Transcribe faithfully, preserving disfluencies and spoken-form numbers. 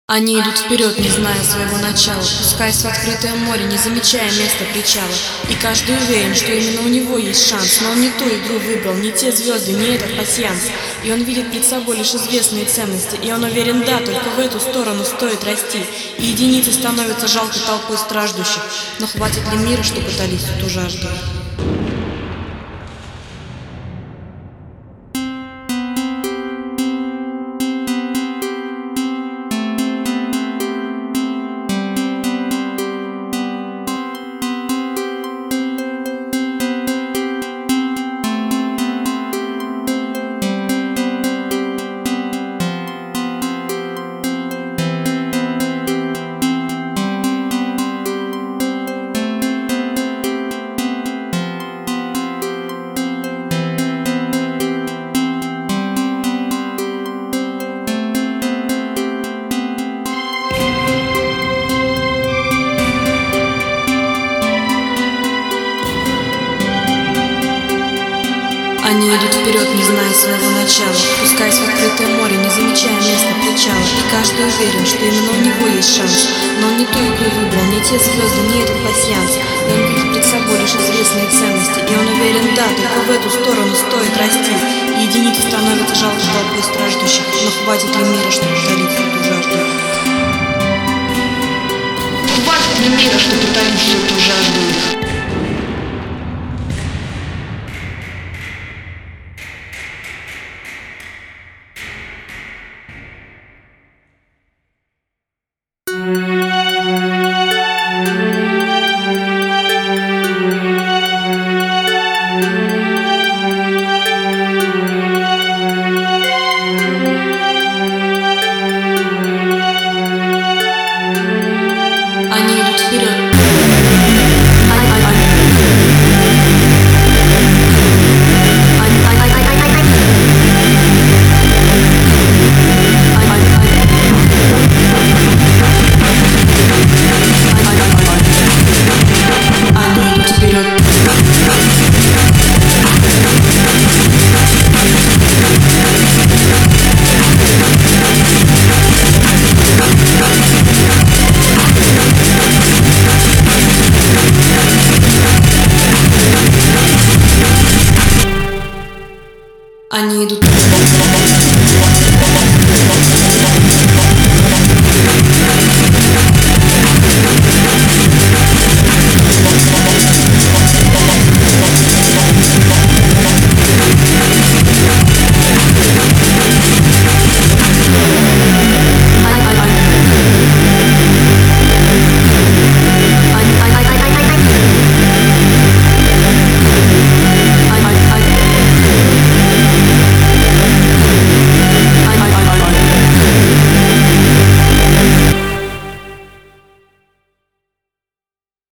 Они идут вперед, не зная своего начала, пускаясь в открытое море, не замечая места причала. И каждый уверен, что именно у него есть шанс, но он не ту игру выбрал, не те звезды, не этот пасьянс. И он видит перед собой лишь известные ценности, и он уверен, да, только в эту сторону стоит расти. И единицы становятся жалкой толпой страждущих, но хватит ли мира, чтобы утолить эту жажду? Они идут вперед, не зная своего начала, пускаясь в открытое море, не замечая места причала. И каждый уверен, что именно у него есть шанс, но он не ту игру выбрал, не те звезды, не этот пасьянс. И он видит перед собой лишь известные ценности, и он уверен, да, только в эту сторону стоит расти. И единицы становятся жалкой толпой страждущих, но хватит ли мира, чтобы утолить?